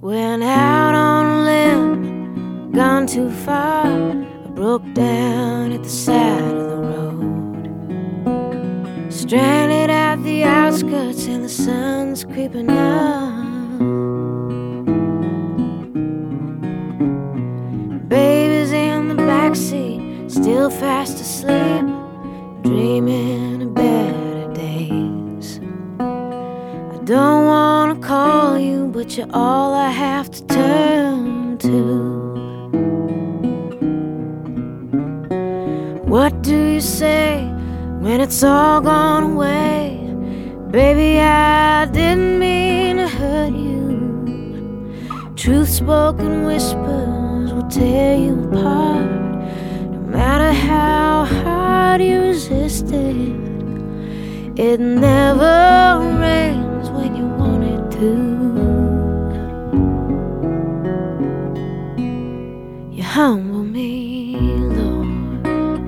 Went out on a limb, gone too far. I broke down at the side of the road, stranded at the outskirts and the sun's creeping up. Baby's in the backseat, still fast asleep, dreaming of better days. I don't wanna call you, but you're all I have to turn to. What do you say when it's all gone away? Baby, I didn't mean to hurt you. Truth-spoken whispers will tear you apart. No matter how hard you resisted, it never rains when you want it to. You humble me, Lord.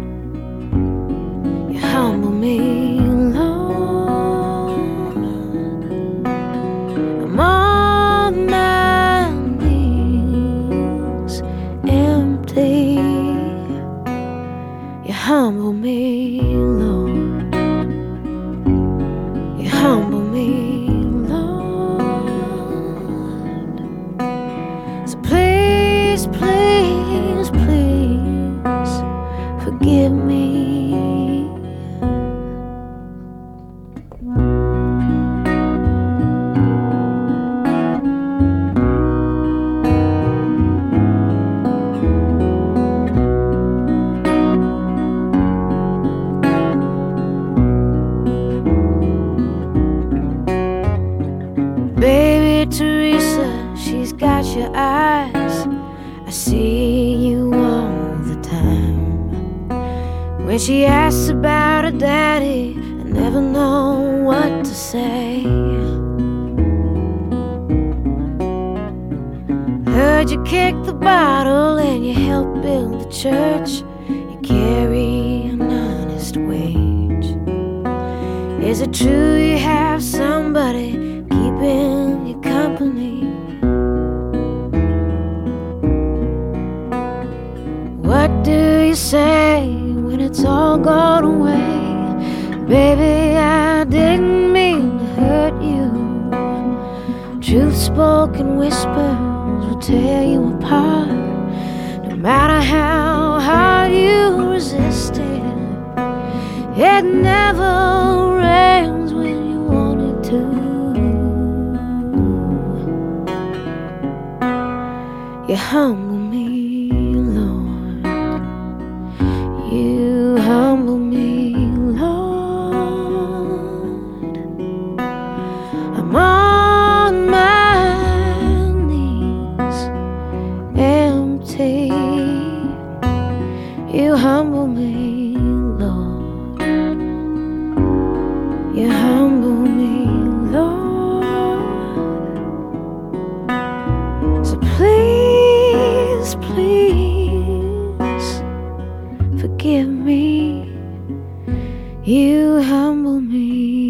You humble me, Lord. I'm on my knees, empty. You humble me, Lord. You humble me, Lord. So please, please, please forgive me. Baby Teresa, she's got your eyes. I see you all the time. When she asks about her daddy, I never know what to say. Heard you kick the bottle and you help build the church. You carry an honest wage. Is it true you have somebody keeping you company? What do you say when it's all gone away? Baby, I didn't mean to hurt you. Truth-spoken whispers will tear you apart. No matter how hard you resisted, it never rains when you want it to. You humble me, Lord. You humble me, Lord. I'm on my knees, empty. You humble me, Lord. You humble me, Lord. So please, please forgive me. You humble me.